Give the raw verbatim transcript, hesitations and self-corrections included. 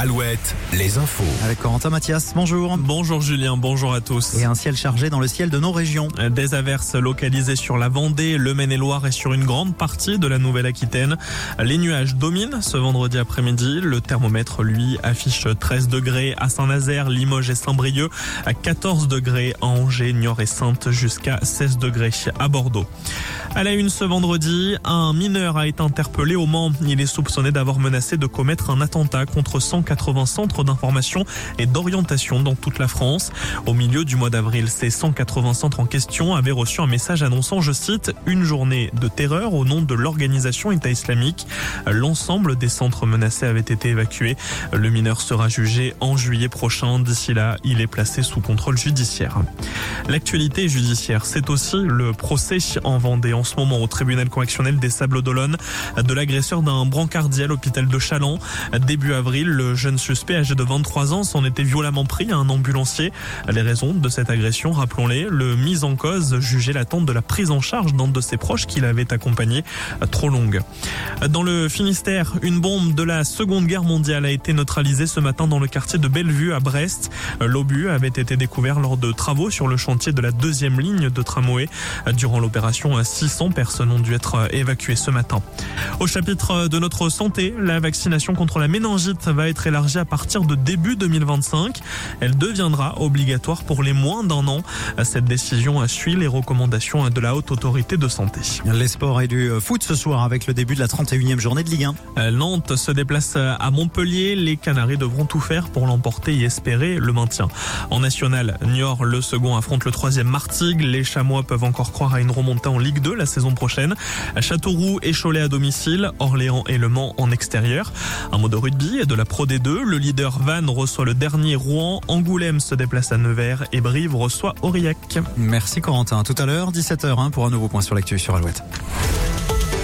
Alouette, les infos. Avec Corentin Mathias, bonjour. Bonjour Julien, bonjour à tous. Et un ciel chargé dans le ciel de nos régions. Des averses localisées sur la Vendée, le Maine-et-Loire et sur une grande partie de la Nouvelle-Aquitaine. Les nuages dominent ce vendredi après-midi. Le thermomètre, lui, affiche treize degrés à Saint-Nazaire, Limoges et Saint-Brieuc, à quatorze degrés à Angers, Niort et Saintes, jusqu'à seize degrés à Bordeaux. À la une ce vendredi, un mineur a été interpellé au Mans. Il est soupçonné d'avoir menacé de commettre un attentat contre cent quatre-vingts centres d'information et d'orientation dans toute la France. Au milieu du mois d'avril, ces cent quatre-vingts centres en question avaient reçu un message annonçant, je cite, une journée de terreur au nom de l'organisation État islamique. L'ensemble des centres menacés avaient été évacués. Le mineur sera jugé en juillet prochain. D'ici là, il est placé sous contrôle judiciaire. L'actualité judiciaire, c'est aussi le procès en Vendée en ce moment au tribunal correctionnel des Sables-d'Olonne de l'agresseur d'un brancardier à l'hôpital de Challans. Début avril, le jeune suspect âgé de vingt-trois ans s'en était violemment pris à un ambulancier. Les raisons de cette agression, rappelons-les, le mis en cause jugeait l'attente de la prise en charge d'un de ses proches qui l'avait accompagné trop longue. Dans le Finistère, une bombe de la Seconde Guerre mondiale a été neutralisée ce matin dans le quartier de Bellevue à Brest. L'obus avait été découvert lors de travaux sur le chantier de la deuxième ligne de tramway. Durant l'opération, six cents personnes ont dû être évacuées ce matin. Au chapitre de notre santé, la vaccination contre la méningite va être élargie à partir de début deux mille vingt-cinq. Elle deviendra obligatoire pour les moins d'un an. Cette décision suit les recommandations de la Haute Autorité de Santé. Les sports et du foot ce soir avec le début de la trente et unième journée de Ligue un. Nantes se déplace à Montpellier. Les Canaris devront tout faire pour l'emporter et espérer le maintien. En national, Niort, le second, affronte le troisième Martigues. Les Chamois peuvent encore croire à une remontée en Ligue deux la saison prochaine. Châteauroux et Cholet à domicile, Orléans et Le Mans en extérieur. Un mot de rugby et de la Pro D deux. Le leader Vannes reçoit le dernier Rouen. Angoulême se déplace à Nevers et Brive reçoit Aurillac. Merci Corentin. Tout à l'heure, dix-sept heures, hein, pour un nouveau point sur l'actu sur Alouette.